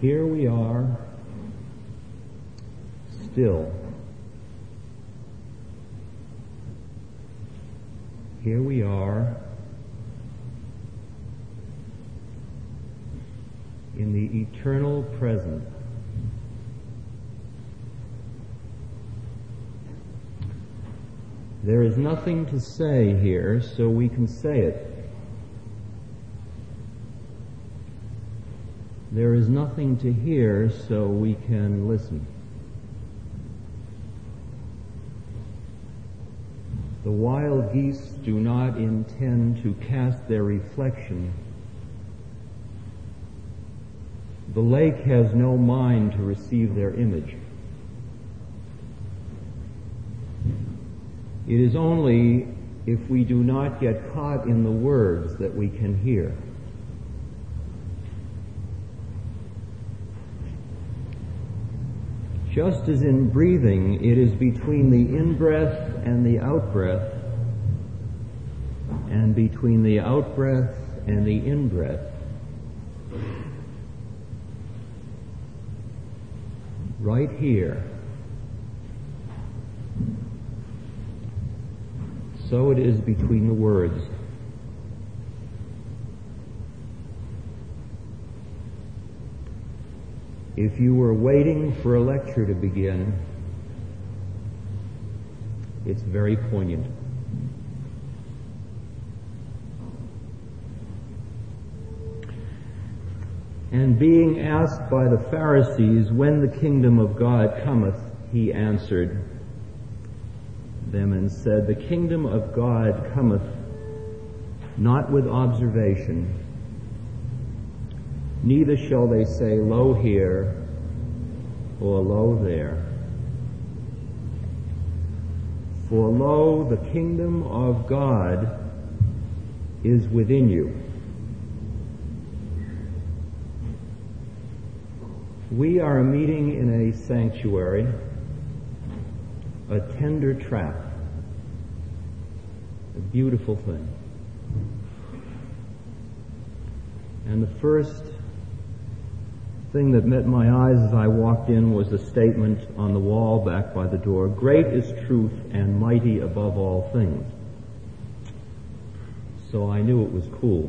Here we are, still. Here we are in the eternal present. There is nothing to say here, so we can say it. There is nothing to hear, so we can listen. The wild geese do not intend to cast their reflection. The lake has no mind to receive their image. It is only if we do not get caught in the words that we can hear. Just as in breathing, it is between the in-breath and the out-breath, and between the out-breath and the in-breath. Right here. So it is between the words. If you were waiting for a lecture to begin, it's very poignant. And being asked by the Pharisees, when the kingdom of God cometh, he answered them and said, the kingdom of God cometh not with observation, neither shall they say, lo here, or lo there. For lo, the kingdom of God is within you. We are meeting in a sanctuary, a tender trap, a beautiful thing. And the first thing that met my eyes as I walked in was a statement on the wall back by the door, great is truth and mighty above all things. So I knew it was cool.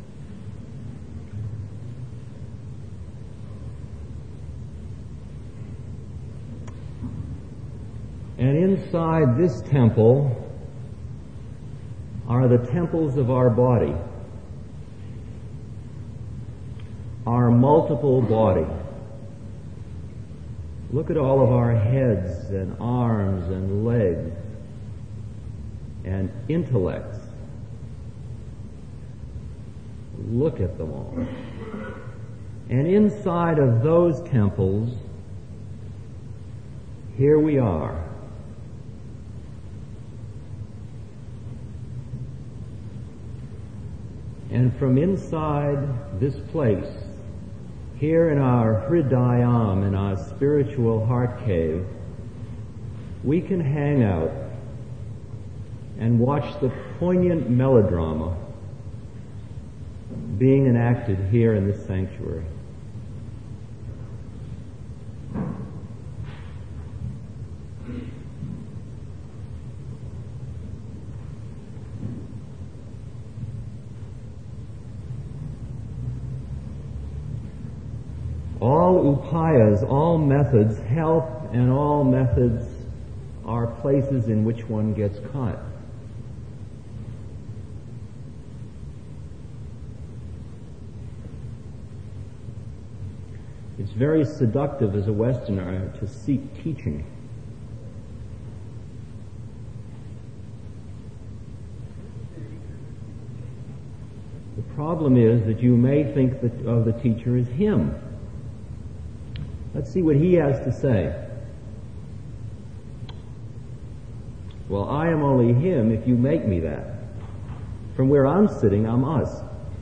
And inside this temple are the temples of our body, our multiple body. Look at all of our heads and arms and legs and intellects. Look at them all. And inside of those temples, here we are. And from inside this place, here in our Hridayam, in our spiritual heart cave, we can hang out and watch the poignant melodrama being enacted here in this sanctuary. All upayas, all methods help, and all methods are places in which one gets caught. It's very seductive as a Westerner to seek teaching. The problem is that you may think that of the teacher as him. Let's see what he has to say. Well, I am only him if you make me that. From where I'm sitting, I'm us.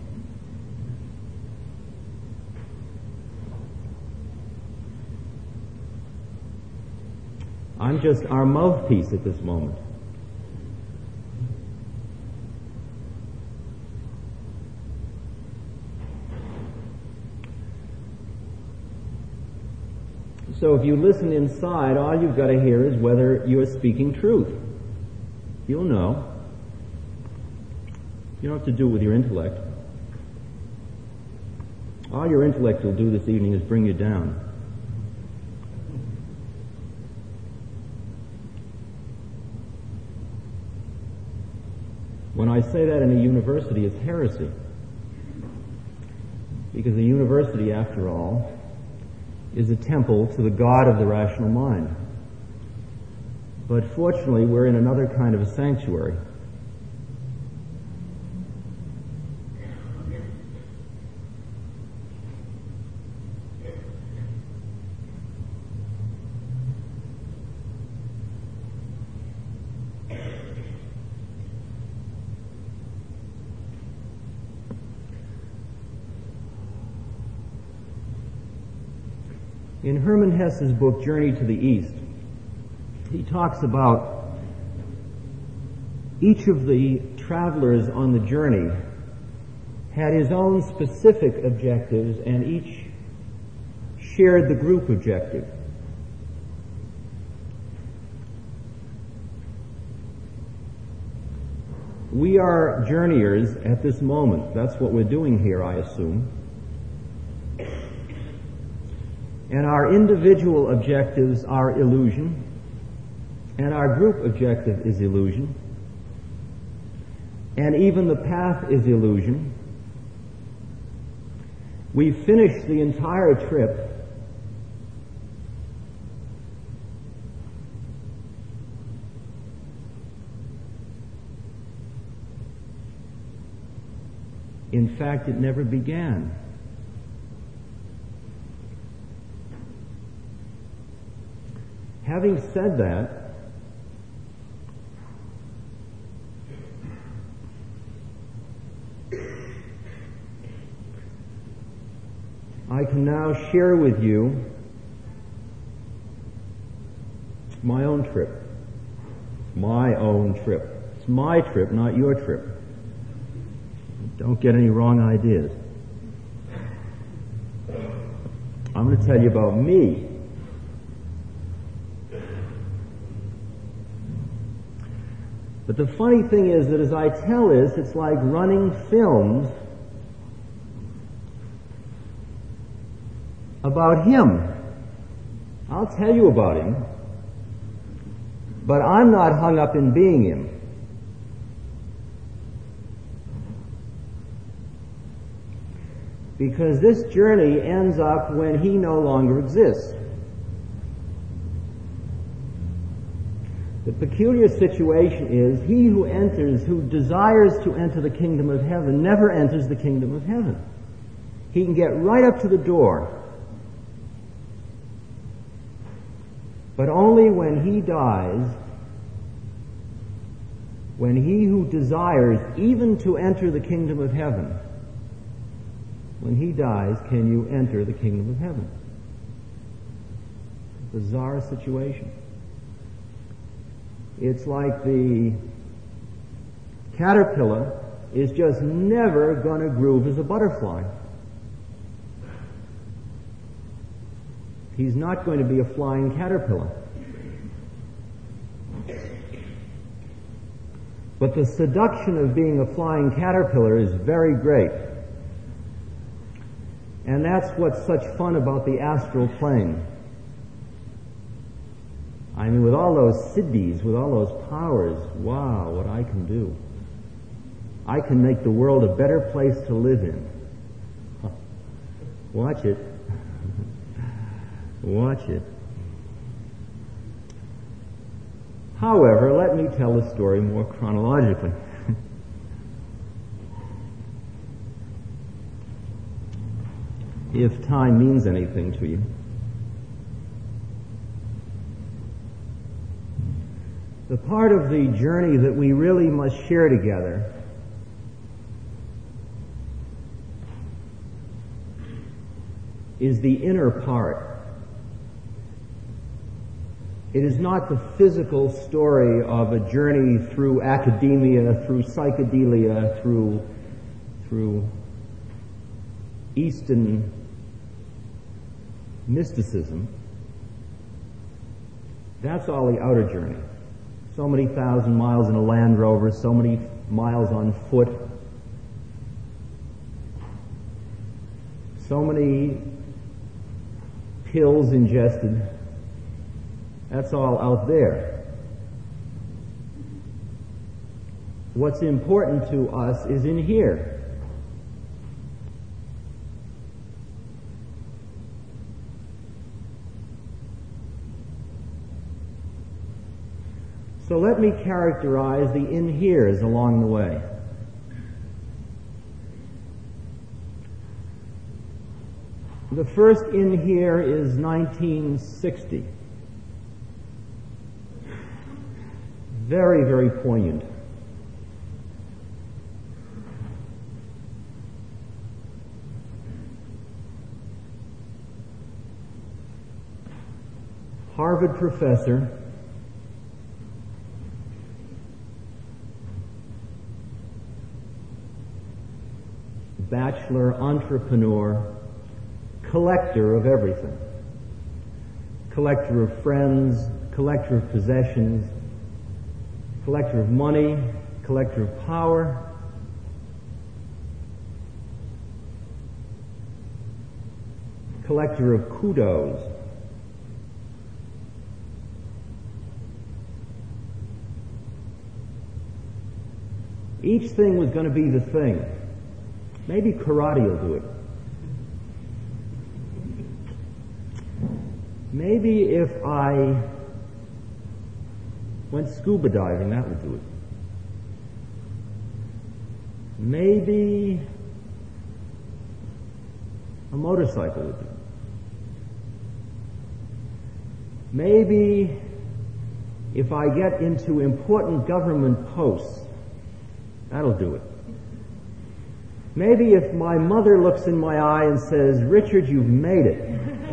I'm just our mouthpiece at this moment. So if you listen inside, all you've got to hear is whether you're speaking truth. You'll know. You don't have to do it with your intellect. All your intellect will do this evening is bring you down. When I say that in a university, it's heresy. Because a university, after all, is a temple to the God of the rational mind. But fortunately, we're in another kind of a sanctuary. In Hermann Hesse's book, Journey to the East, he talks about each of the travelers on the journey had his own specific objectives, and each shared the group objective. We are journeyers at this moment. That's what we're doing here, I assume. And our individual objectives are illusion, and our group objective is illusion, and even the path is illusion. We finish the entire trip in fact, it never began. Having said that, I can now share with you my own trip. My own trip. It's my trip, not your trip. Don't get any wrong ideas. I'm going to tell you about me. But the funny thing is that as I tell this, it's like running films about him. I'll tell you about him, but I'm not hung up in being him. Because this journey ends up when he no longer exists. The peculiar situation is he who desires to enter the kingdom of heaven never enters the kingdom of heaven. He can get right up to the door, but only when he dies, when he who desires even to enter the kingdom of heaven, when he dies, can you enter the kingdom of heaven. Bizarre situation. It's like the caterpillar is just never going to groove as a butterfly. He's not going to be a flying caterpillar. But the seduction of being a flying caterpillar is very great. And that's what's such fun about the astral plane. I mean, with all those siddhis, with all those powers, wow, what I can do. I can make the world a better place to live in. Watch it. Watch it. However, let me tell the story more chronologically. If time means anything to you. The part of the journey that we really must share together is the inner part. It is not the physical story of a journey through academia, through psychedelia, through Eastern mysticism. That's all the outer journey. So many thousand miles in a Land Rover, so many miles on foot, so many pills ingested. That's all out there. What's important to us is in here. So let me characterize the in-heres along the way. The first in-here is 1960. Very, very poignant. Harvard professor, bachelor, entrepreneur, collector of everything. Collector of friends, collector of possessions, collector of money, collector of power. Collector of kudos. Each thing was going to be the thing. Maybe karate will do it. Maybe if I went scuba diving, that would do it. Maybe a motorcycle would do it. Maybe if I get into important government posts, that'll do it. Maybe if my mother looks in my eye and says, "Richard, you've made it,"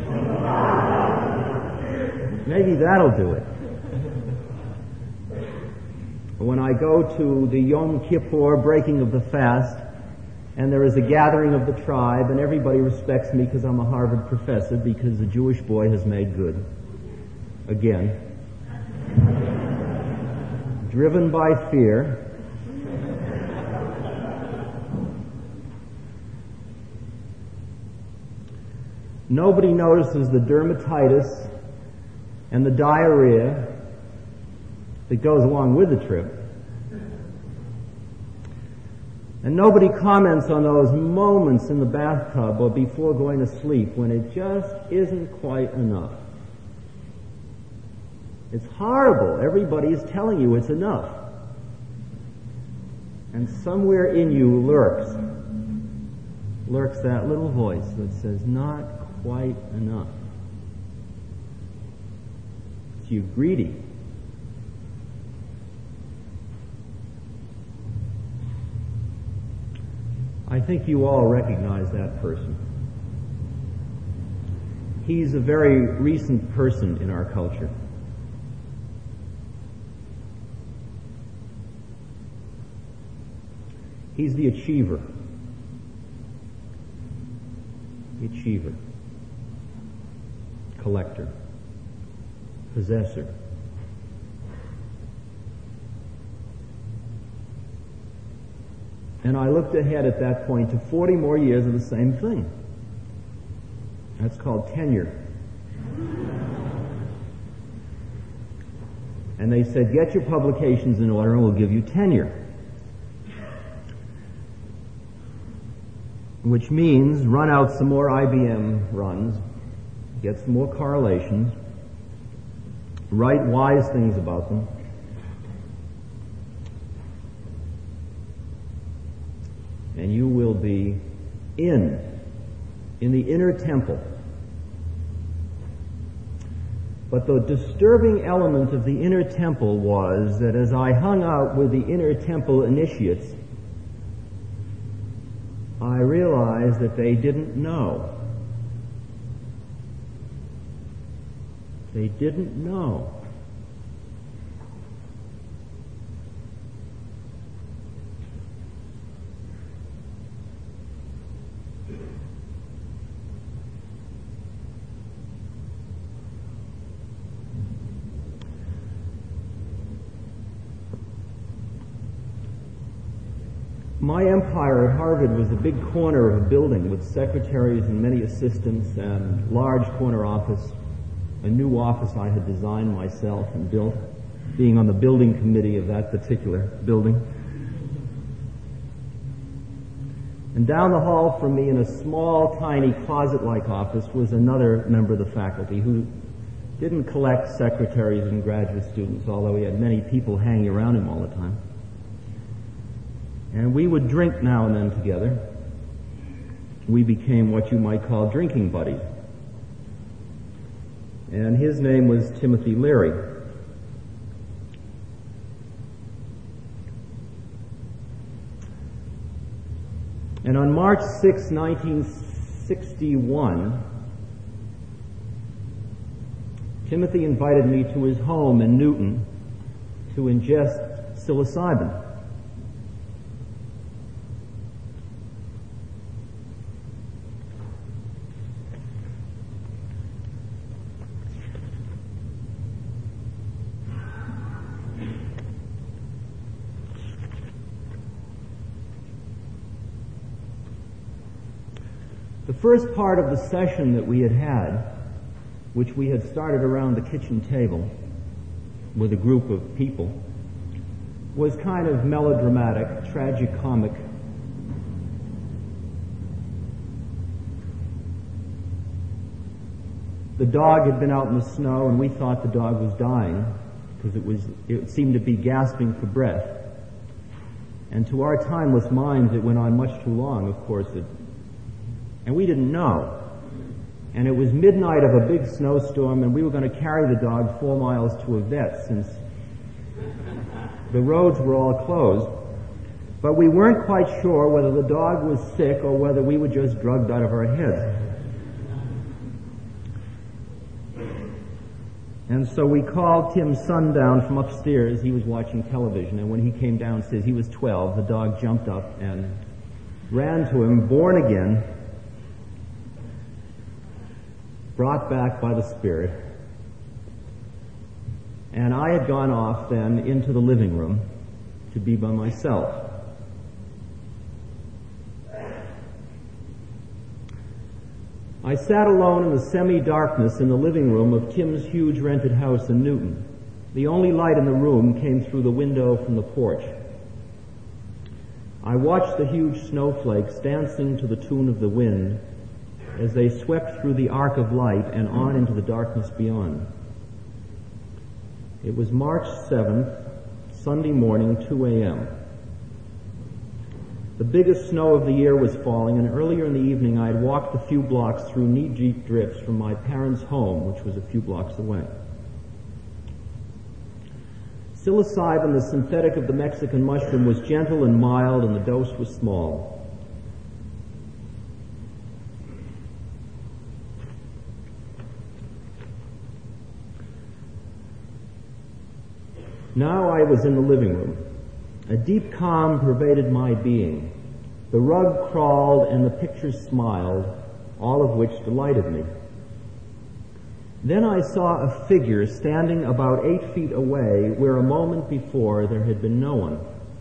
maybe that'll do it. When I go to the Yom Kippur breaking of the fast, and there is a gathering of the tribe, and everybody respects me because I'm a Harvard professor, because the Jewish boy has made good. Again. Driven by fear. Nobody notices the dermatitis and the diarrhea that goes along with the trip. And nobody comments on those moments in the bathtub or before going to sleep when it just isn't quite enough. It's horrible. Everybody is telling you it's enough. And somewhere in you lurks that little voice that says, not quite enough. It's you greedy. I think you all recognize that person. He's a very recent person in our culture. He's the achiever. The achiever. Collector. Possessor. And I looked ahead at that point to 40 more years of the same thing. That's called tenure. And they said, get your publications in order and we'll give you tenure. Which means run out some more IBM runs, get some more correlations, write wise things about them, and you will be in the inner temple. But the disturbing element of the inner temple was that as I hung out with the inner temple initiates, I realized that they didn't know. They didn't know. My empire at Harvard was a big corner of a building with secretaries and many assistants and large corner office, a new office I had designed myself and built, being on the building committee of that particular building. And down the hall from me in a small, tiny, closet-like office was another member of the faculty who didn't collect secretaries and graduate students, although he had many people hanging around him all the time. And we would drink now and then together. We became what you might call drinking buddies. And his name was Timothy Leary. And on March 6, 1961, Timothy invited me to his home in Newton to ingest psilocybin. The first part of the session that we had, which we had started around the kitchen table with a group of people, was kind of melodramatic, tragicomic. The dog had been out in the snow, and we thought the dog was dying because it seemed to be gasping for breath. And to our timeless minds, it went on much too long, of course, and we didn't know. And it was midnight of a big snowstorm, and we were going to carry the dog 4 miles to a vet since the roads were all closed. But we weren't quite sure whether the dog was sick or whether we were just drugged out of our heads. And so we called Tim's son down from upstairs. He was watching television, and when he came downstairs, he was 12. The dog jumped up and ran to him, born again, brought back by the Spirit. And I had gone off then into the living room to be by myself. I sat alone in the semi-darkness in the living room of Tim's huge rented house in Newton. The only light in the room came through the window from the porch. I watched the huge snowflakes dancing to the tune of the wind as they swept through the arc of light and on into the darkness beyond. It was March 7th, Sunday morning, 2 a.m. The biggest snow of the year was falling, and earlier in the evening I had walked a few blocks through knee-deep drifts from my parents' home, which was a few blocks away. Psilocybin, the synthetic of the Mexican mushroom, was gentle and mild, and the dose was small. Now I was in the living room. A deep calm pervaded my being. The rug crawled and the pictures smiled, all of which delighted me. Then I saw a figure standing about 8 feet away where a moment before there had been no one.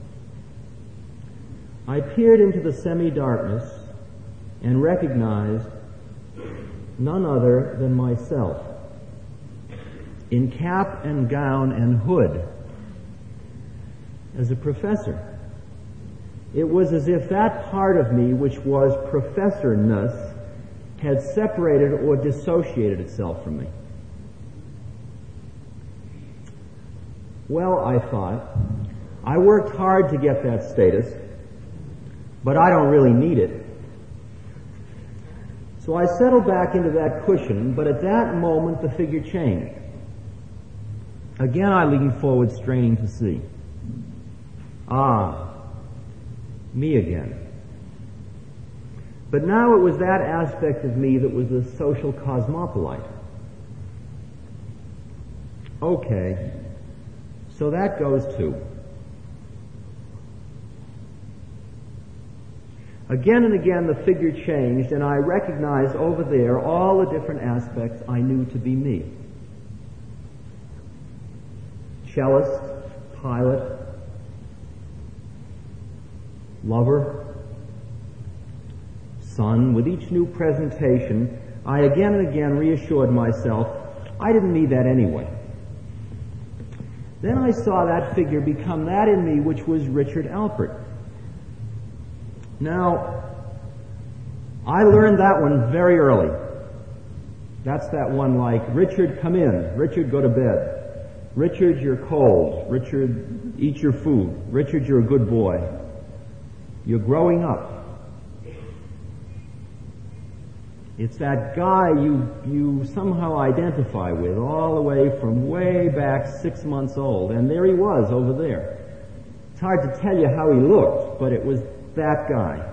I peered into the semi-darkness and recognized none other than myself, in cap and gown and hood, as a professor. It was as if that part of me which was professorness had separated or dissociated itself from me. Well, I thought, I worked hard to get that status, but I don't really need it. So I settled back into that cushion, but at that moment the figure changed. Again I leaned forward, straining to see. Ah, me again. But now it was that aspect of me that was the social cosmopolite. Okay, so that goes too. Again and again the figure changed, and I recognized over there all the different aspects I knew to be me. Cellist, pilot, lover, son. With each new presentation, I again and again reassured myself I didn't need that anyway. Then I saw that figure become that in me which was Richard Alpert. Now, I learned that one very early. That's that one like, Richard, come in. Richard, go to bed. Richard, you're cold. Richard, eat your food. Richard, you're a good boy. You're growing up. It's that guy you somehow identify with all the way from way back 6 months old. And there he was over there. It's hard to tell you how he looked, but it was that guy.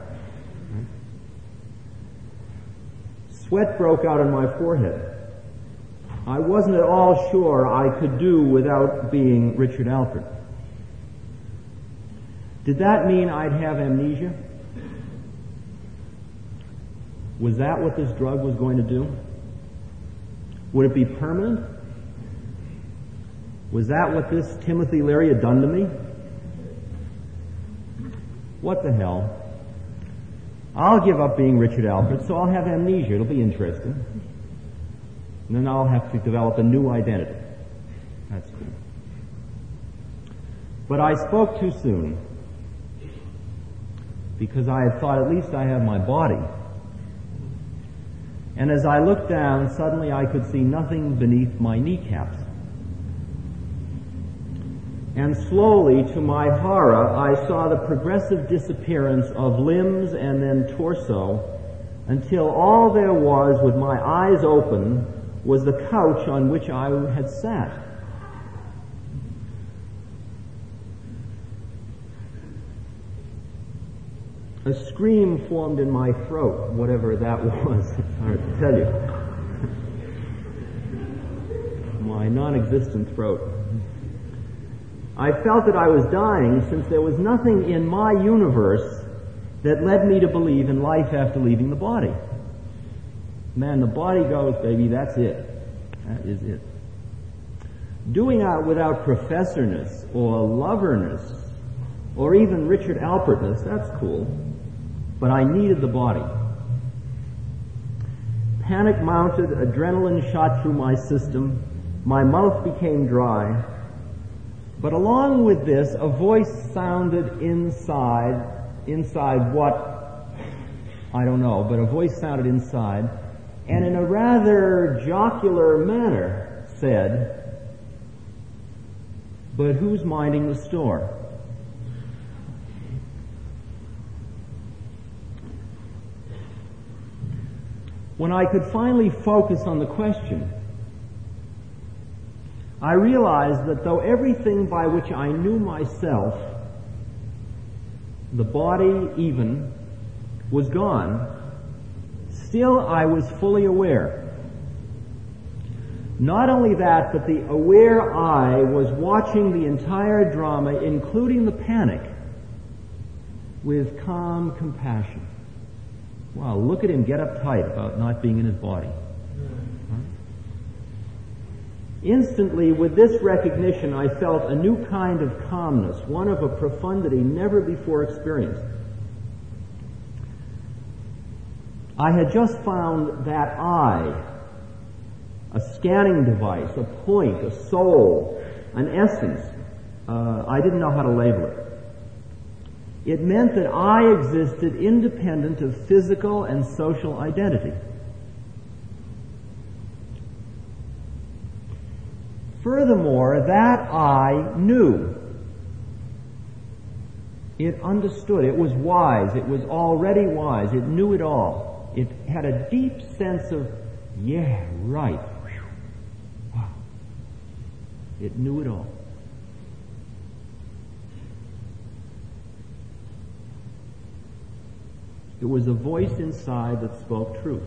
Sweat broke out on my forehead. I wasn't at all sure I could do without being Richard Alpert. Did that mean I'd have amnesia? Was that what this drug was going to do? Would it be permanent? Was that what this Timothy Leary had done to me? What the hell? I'll give up being Richard Alpert, so I'll have amnesia. It'll be interesting. And then I'll have to develop a new identity. That's cool. But I spoke too soon, because I had thought, at least I have my body. And as I looked down, suddenly I could see nothing beneath my kneecaps. And slowly, to my horror, I saw the progressive disappearance of limbs and then torso, until all there was, with my eyes open, was the couch on which I had sat. A scream formed in my throat, whatever that was. It's hard to tell you. My non-existent throat. I felt that I was dying, since there was nothing in my universe that led me to believe in life after leaving the body. Man, the body goes, baby, that's it. That is it. Doing out without professorness or loverness or even Richard Alpertness, that's cool. But I needed the body. Panic mounted, adrenaline shot through my system, my mouth became dry. But along with this, a voice sounded inside what? I don't know, but a voice sounded inside, and in a rather jocular manner said, "But who's minding the store?" When I could finally focus on the question, I realized that though everything by which I knew myself, the body even, was gone, still I was fully aware. Not only that, but the aware eye was watching the entire drama, including the panic, with calm compassion. Wow, look at him get uptight about not being in his body. Instantly, with this recognition, I felt a new kind of calmness, one of a profundity never before experienced. I had just found that eye, a scanning device, a point, a soul, an essence. I didn't know how to label it. It meant that I existed independent of physical and social identity. Furthermore, that I knew. It understood. It was wise. It was already wise. It knew it all. It had a deep sense of, yeah, right. Wow. It knew it all. It was a voice inside that spoke truth.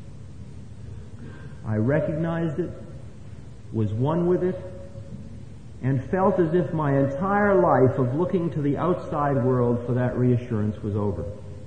I recognized it, was one with it, and felt as if my entire life of looking to the outside world for that reassurance was over.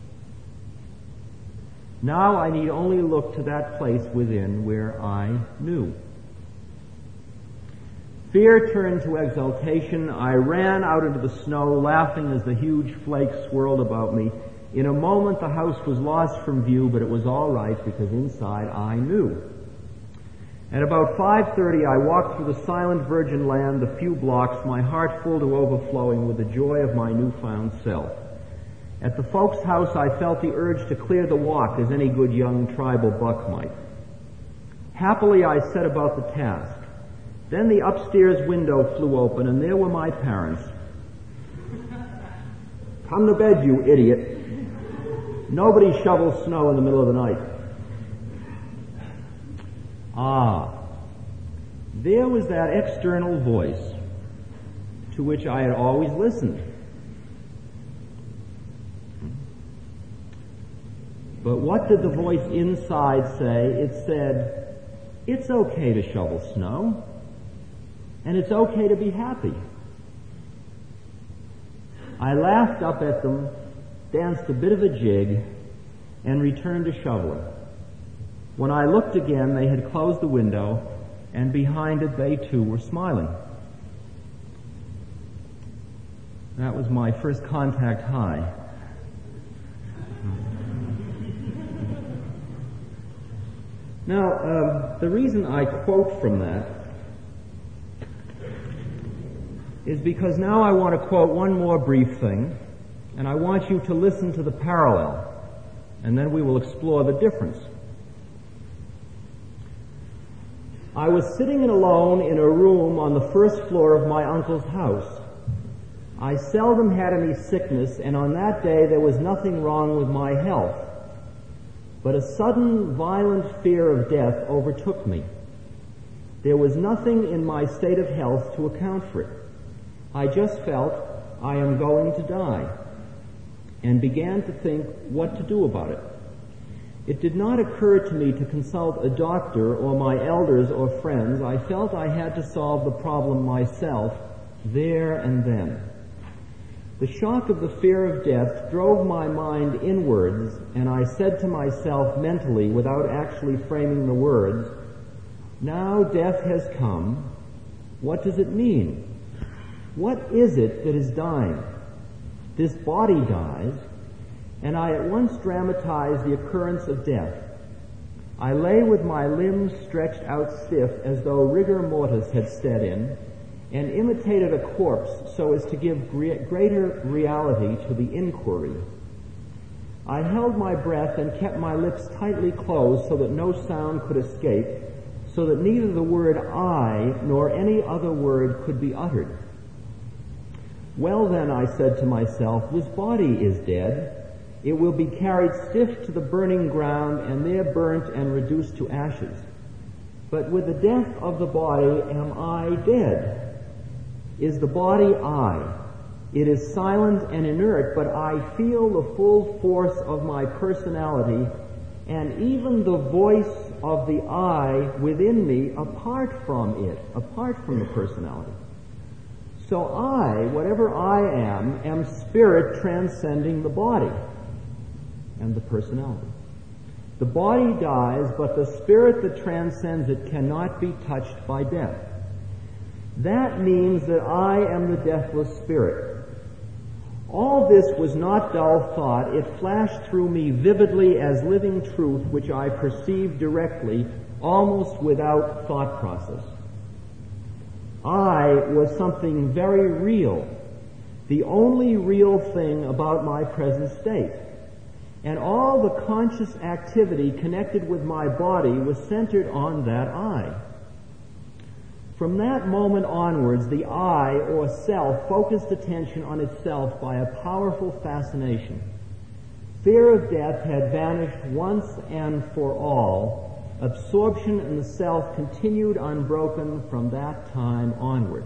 Now I need only look to that place within where I knew. Fear turned to exultation. I ran out into the snow, laughing as the huge flakes swirled about me. In a moment, the house was lost from view, but it was all right because inside I knew. At about 5:30, I walked through the silent virgin land the few blocks, my heart full to overflowing with the joy of my newfound self. At the folks' house, I felt the urge to clear the walk as any good young tribal buck might. Happily, I set about the task. Then the upstairs window flew open, and there were my parents. "Come to bed, you idiot. Nobody shovels snow in the middle of the night." There was that external voice to which I had always listened. But what did the voice inside say? It said, "It's okay to shovel snow, and it's okay to be happy." I laughed up at them, danced a bit of a jig, and returned to shoveling. When I looked again, they had closed the window, and behind it they too were smiling. That was my first contact high. Now, the reason I quote from that is because now I want to quote one more brief thing, and I want you to listen to the parallel, and then we will explore the difference. I was sitting alone in a room on the first floor of my uncle's house. I seldom had any sickness, and on that day there was nothing wrong with my health. But a sudden, violent fear of death overtook me. There was nothing in my state of health to account for it. I just felt, I am going to die, and began to think what to do about it. It did not occur to me to consult a doctor or my elders or friends. I felt I had to solve the problem myself, there and then. The shock of the fear of death drove my mind inwards, and I said to myself mentally, without actually framing the words, "Now death has come. What does it mean? What is it that is dying? This body dies," and I at once dramatized the occurrence of death. I lay with my limbs stretched out stiff as though rigor mortis had set in, and imitated a corpse so as to give greater reality to the inquiry. I held my breath and kept my lips tightly closed so that no sound could escape, so that neither the word "I" nor any other word could be uttered. "Well then," I said to myself, "this body is dead. It will be carried stiff to the burning ground and there burnt and reduced to ashes. But with the death of the body, am I dead? Is the body I? It is silent and inert, but I feel the full force of my personality and even the voice of the I within me apart from it, apart from the personality. So I, whatever I am spirit transcending the body and the personality. The body dies, but the spirit that transcends it cannot be touched by death. That means that I am the deathless spirit. All this was not dull thought. It flashed through me vividly as living truth, which I perceived directly, almost without thought process. I was something very real, the only real thing about my present state. And all the conscious activity connected with my body was centered on that I. From that moment onwards, the I, or self, focused attention on itself by a powerful fascination. Fear of death had vanished once and for all. Absorption in the self continued unbroken from that time onward.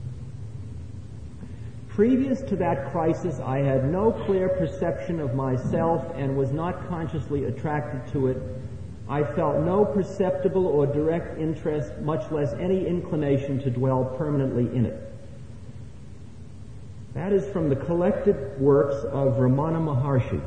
Previous to that crisis, I had no clear perception of myself and was not consciously attracted to it. I felt no perceptible or direct interest, much less any inclination to dwell permanently in it. That is from the collected works of Ramana Maharshi.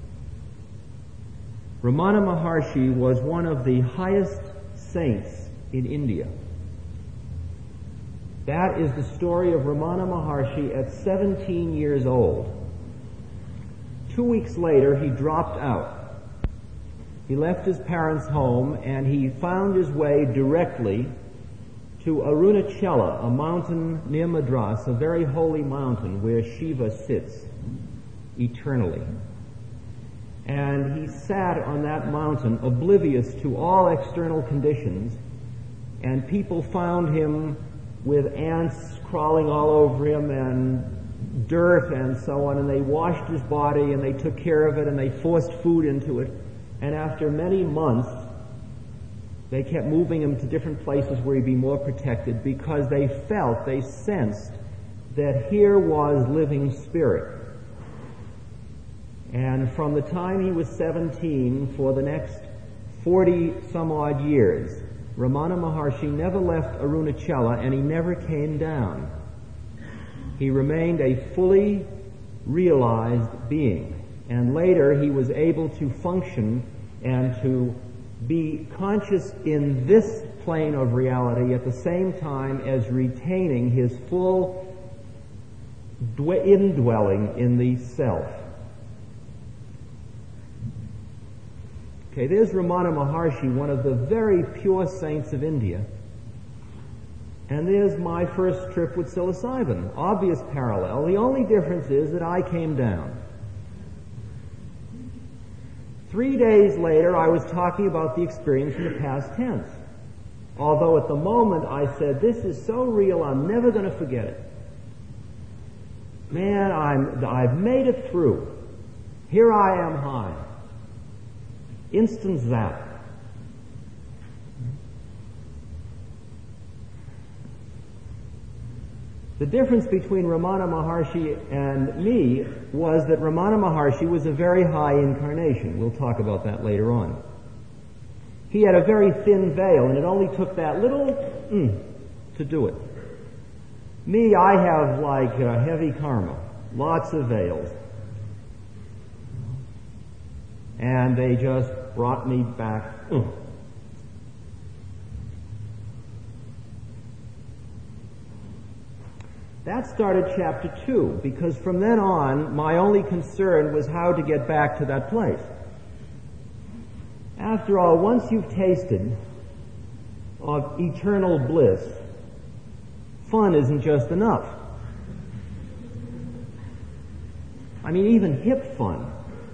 Ramana Maharshi was one of the highest saints in India. That is the story of Ramana Maharshi at 17 years old. 2 weeks later, he dropped out. He left his parents' home and he found his way directly to Arunachala, a mountain near Madras, a very holy mountain where Shiva sits eternally. And he sat on that mountain oblivious to all external conditions, and people found him with ants crawling all over him and dirt and so on, and they washed his body and they took care of it and they forced food into it. And after many months, they kept moving him to different places where he'd be more protected, because they sensed that here was living spirit. And from the time he was 17, for the next 40 some odd years, Ramana Maharshi never left Arunachala and he never came down. He remained a fully realized being. And later he was able to function and to be conscious in this plane of reality at the same time as retaining his full indwelling in the self. Okay, there's Ramana Maharshi, one of the very pure saints of India. And there's my first trip with psilocybin. Obvious parallel. The only difference is that I came down. 3 days later, I was talking about the experience in the past tense. Although at the moment I said, this is so real, I'm never going to forget it. Man, I've made it through. Here I am high. Instant zap. The difference between Ramana Maharshi and me was that Ramana Maharshi was a very high incarnation. We'll talk about that later on. He had a very thin veil, and it only took that little to do it. Me, I have like heavy karma, lots of veils. And they just brought me back. That started chapter 2, because from then on, my only concern was how to get back to that place. After all, once you've tasted of eternal bliss, fun isn't just enough. I mean, even hip fun.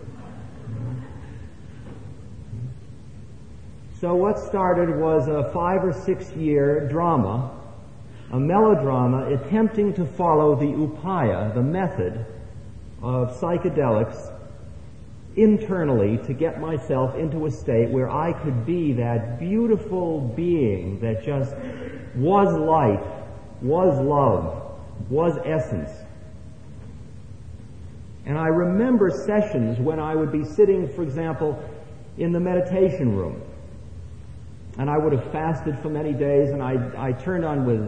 So what started was a 5 or 6 year drama, a melodrama attempting to follow the upaya, the method of psychedelics, internally to get myself into a state where I could be that beautiful being that just was light, was love, was essence. And I remember sessions when I would be sitting, for example, in the meditation room. And I would have fasted for many days, and I turned on with,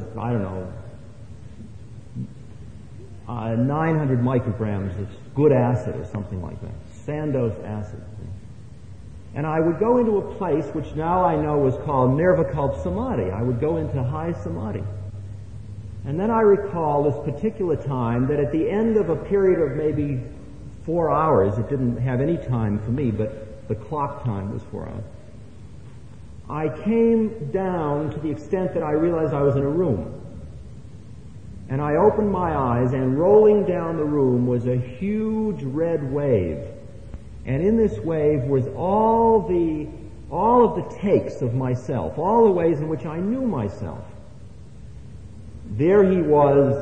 900 micrograms of good acid or something like that. Sandoz acid. And I would go into a place which now I know is called Nirvikalpa Samadhi. I would go into high samadhi. And then I recall this particular time that at the end of a period of maybe 4 hours, it didn't have any time for me, but the clock time was 4 hours, I came down to the extent that I realized I was in a room. And I opened my eyes, and rolling down the room was a huge red wave. And in this wave was all of the takes of myself, all the ways in which I knew myself. There he was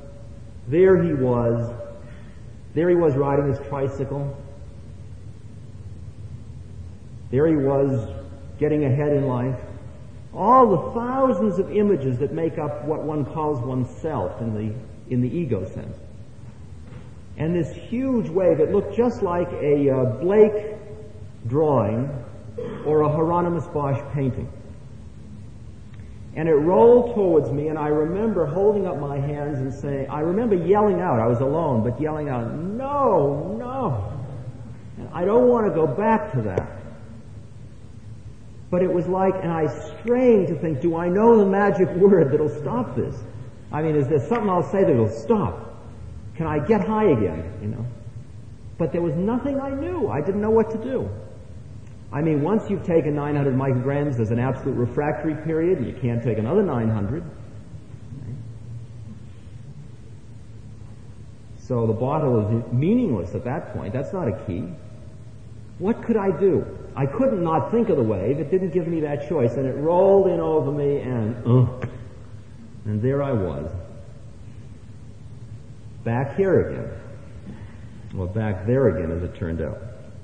riding his tricycle. There he was getting ahead in life. All the thousands of images that make up what one calls oneself in the ego sense. And this huge wave, it looked just like a Blake drawing or a Hieronymus Bosch painting. And it rolled towards me, and I remember holding up my hands and saying, I remember yelling out, I was alone, but yelling out, no, no. And I don't want to go back to that. But it was like, and I strained to think, do I know the magic word that'll stop this? I mean, is there something I'll say that'll stop? Can I get high again, But there was nothing I knew. I didn't know what to do. I mean, once you've taken 900 micrograms, there's an absolute refractory period, and you can't take another 900. So the bottle is meaningless at that point. That's not a key. What could I do? I couldn't not think of the wave. It didn't give me that choice, and it rolled in over me, and there I was. Back here again. Well, back there again, as it turned out.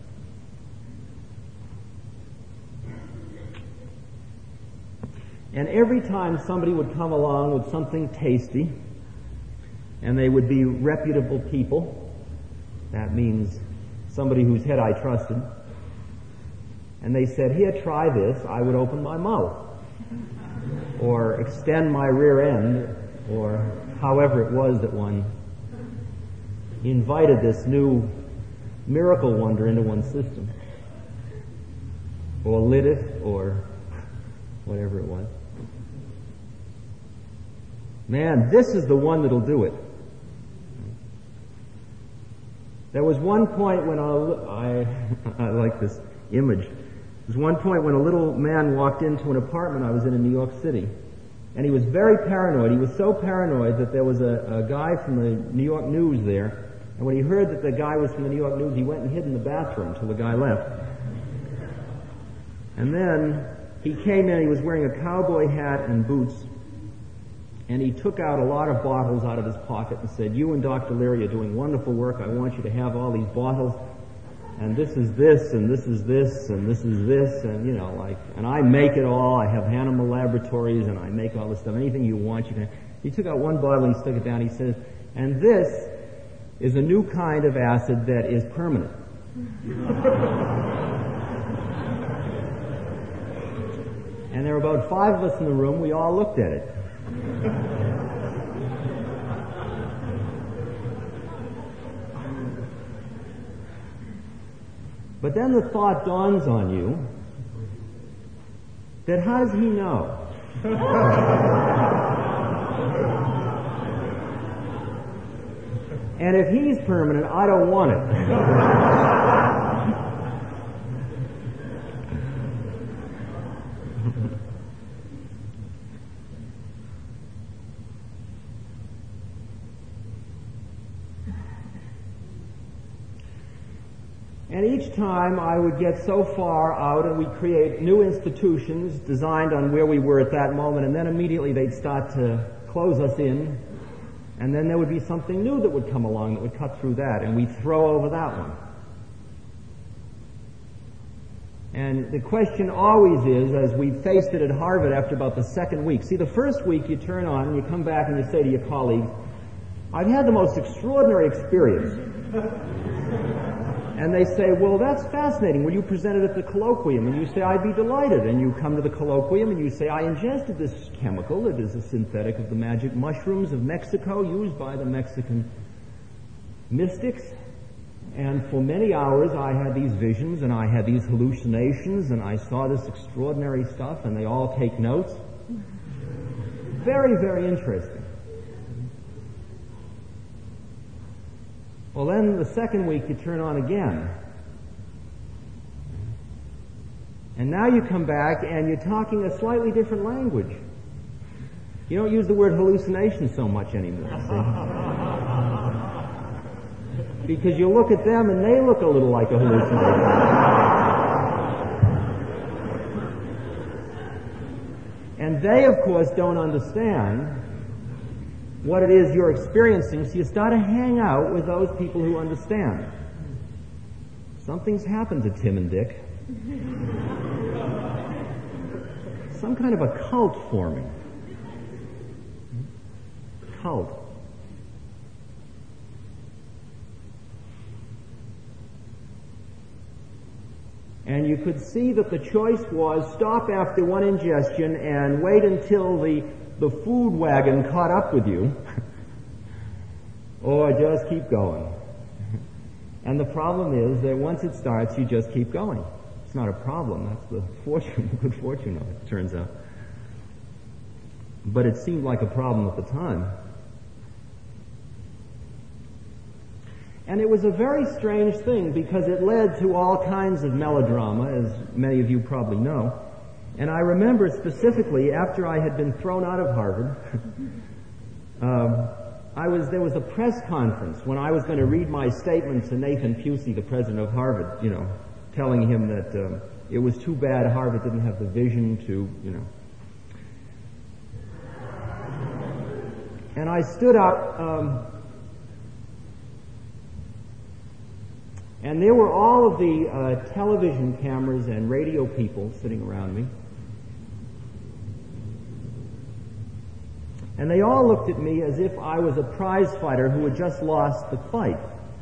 And every time somebody would come along with something tasty, and they would be reputable people, that means somebody whose head I trusted, and they said, here, try this, I would open my mouth, or extend my rear end, or however it was that one invited this new miracle wonder into one's system, or lit it, or whatever it was. Man, this is the one that'll do it. There was one point when I like this image. There was one point when a little man walked into an apartment I was in New York City, and he was very paranoid. He was so paranoid that there was a guy from the New York News there, and when he heard that the guy was from the New York News, he went and hid in the bathroom till the guy left. And then he came in, he was wearing a cowboy hat and boots, and he took out a lot of bottles out of his pocket and said, you and Dr. Leary are doing wonderful work. I want you to have all these bottles. And this is this, and this is this, and this is this, and and I make it all. I have Hanimal Laboratories, and I make all this stuff. Anything you want, you can. He took out one bottle, and he stuck it down, he says, and this is a new kind of acid that is permanent. And there were about 5 of us in the room. We all looked at it. But then the thought dawns on you that how does he know? And if he's permanent, I don't want it. And each time I would get so far out and we'd create new institutions designed on where we were at that moment, and then immediately they'd start to close us in, and then there would be something new that would come along that would cut through that, and we'd throw over that one. And the question always is, as we faced it at Harvard after about the second week, see, the first week you turn on and you come back and you say to your colleagues, I've had the most extraordinary experience. And they say, well, that's fascinating. Will you present it at the colloquium? And you say, I'd be delighted. And you come to the colloquium and you say, I ingested this chemical. It is a synthetic of the magic mushrooms of Mexico used by the Mexican mystics. And for many hours I had these visions and I had these hallucinations and I saw this extraordinary stuff, and they all take notes. Very, very interesting. Well, then the second week you turn on again. And now you come back and you're talking a slightly different language. You don't use the word hallucination so much anymore, see? Because you look at them and they look a little like a hallucination. And they, of course, don't understand what it is you're experiencing, so you start to hang out with those people who understand. Something's happened to Tim and Dick. Some kind of a cult forming. Cult. And you could see that the choice was stop after one ingestion and wait until the food wagon caught up with you, or just keep going. And the problem is that once it starts, you just keep going. It's not a problem. That's the good fortune of it, turns out. but it seemed like a problem at the time. And it was a very strange thing because it led to all kinds of melodrama, as many of you probably know. And I remember specifically after I had been thrown out of Harvard, there was a press conference when I was going to read my statement to Nathan Pusey, the president of Harvard, telling him that it was too bad Harvard didn't have the vision to, And I stood up, and there were all of the television cameras and radio people sitting around me. And they all looked at me as if I was a prize fighter who had just lost the fight.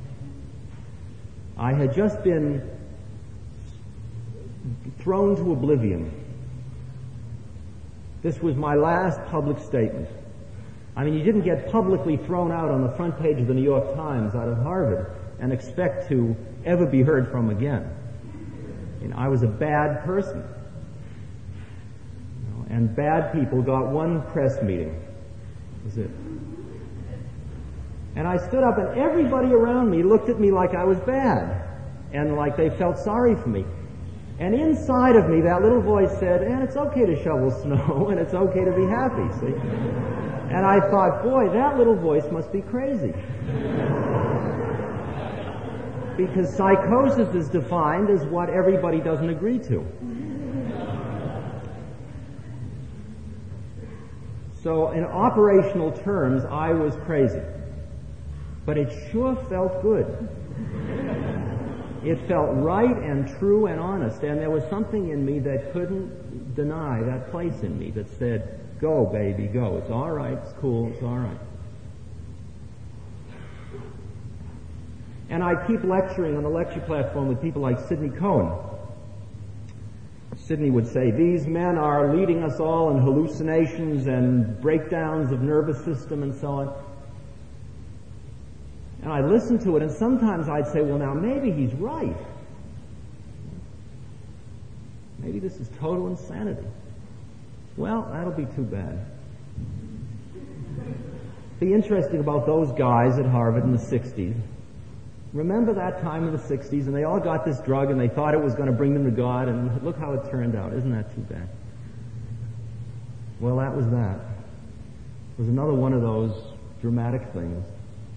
I had just been thrown to oblivion. This was my last public statement. I mean, you didn't get publicly thrown out on the front page of the New York Times out of Harvard and expect to ever be heard from again. I was a bad person. And bad people got one press meeting. That was it. And I stood up and everybody around me looked at me like I was bad and like they felt sorry for me. And inside of me, that little voice said, and it's okay to shovel snow and it's okay to be happy, see? And I thought, boy, that little voice must be crazy. Because psychosis is defined as what everybody doesn't agree to. So in operational terms, I was crazy. But it sure felt good. It felt right and true and honest, and there was something in me that couldn't deny that place in me that said, go, baby, go. It's all right, it's cool, it's all right. And I keep lecturing on the lecture platform with people like Sidney Cohen. Sidney would say, these men are leading us all in hallucinations and breakdowns of nervous system and so on. And I'd listen to it, and sometimes I'd say, well, now, maybe he's right. Maybe this is total insanity. Well, that'll be too bad. The interesting about those guys at Harvard in the 60s, remember that time in the 60s, and they all got this drug, and they thought it was going to bring them to God, and look how it turned out. Isn't that too bad? Well, that was that. It was another one of those dramatic things.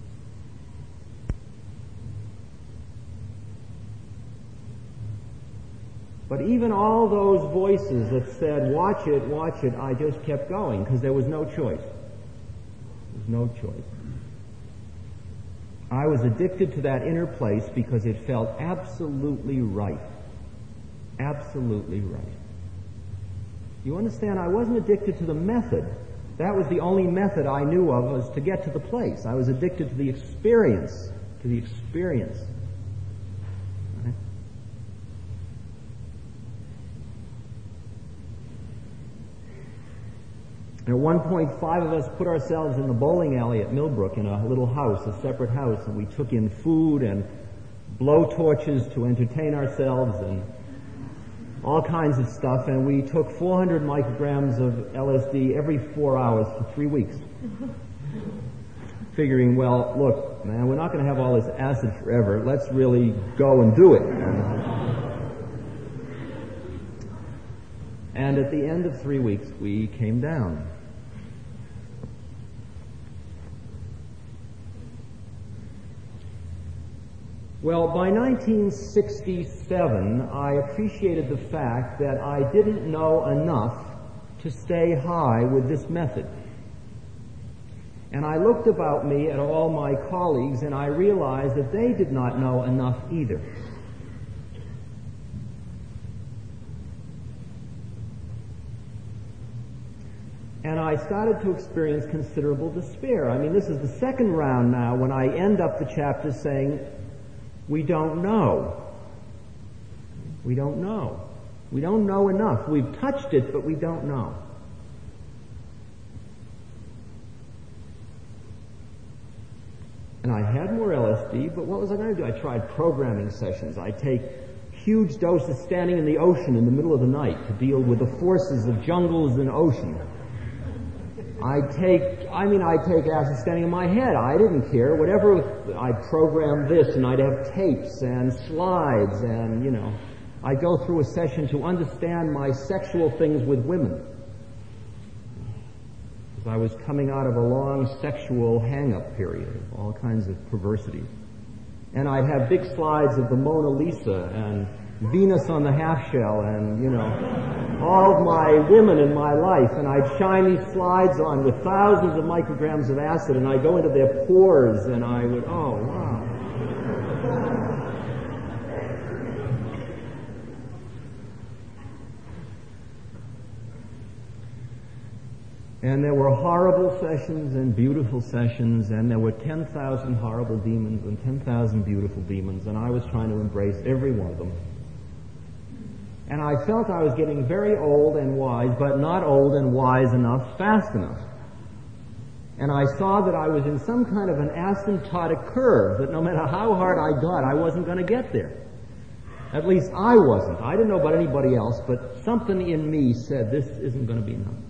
But even all those voices that said, watch it, I just kept going, because there was no choice. There was no choice. I was addicted to that inner place because it felt absolutely right. Absolutely right. You understand, I wasn't addicted to the method. That was the only method I knew of was to get to the place. I was addicted to the experience. To the experience. Right? And at one point, 5 of us put ourselves in the bowling alley at Millbrook in a little house, a separate house, and we took in food and blow torches to entertain ourselves and all kinds of stuff, and we took 400 micrograms of LSD every 4 hours for 3 weeks. Figuring, well, look, man, we're not going to have all this acid forever. Let's really go and do it. And at the end of 3 weeks, we came down. Well, by 1967, I appreciated the fact that I didn't know enough to stay high with this method. And I looked about me at all my colleagues, and I realized that they did not know enough either. And I started to experience considerable despair. I mean, this is the second round now when I end up the chapter saying, we don't know. We don't know. We don't know enough. We've touched it, but we don't know. And I had more LSD, but what was I going to do? I tried programming sessions. I take huge doses standing in the ocean in the middle of the night to deal with the forces of jungles and ocean. I'd take acid standing in my head. I didn't care. Whatever, I'd program this, and I'd have tapes and slides, and, I'd go through a session to understand my sexual things with women. Because I was coming out of a long sexual hang-up period of all kinds of perversities. And I'd have big slides of the Mona Lisa and Venus on the half shell and, all of my women in my life. And I'd shine these slides on with thousands of micrograms of acid, and I'd go into their pores, and I would, oh, wow. And there were horrible sessions and beautiful sessions, and there were 10,000 horrible demons and 10,000 beautiful demons, and I was trying to embrace every one of them. And I felt I was getting very old and wise, but not old and wise enough fast enough. And I saw that I was in some kind of an asymptotic curve, that no matter how hard I got, I wasn't going to get there. At least I wasn't. I didn't know about anybody else, but something in me said, this isn't going to be enough.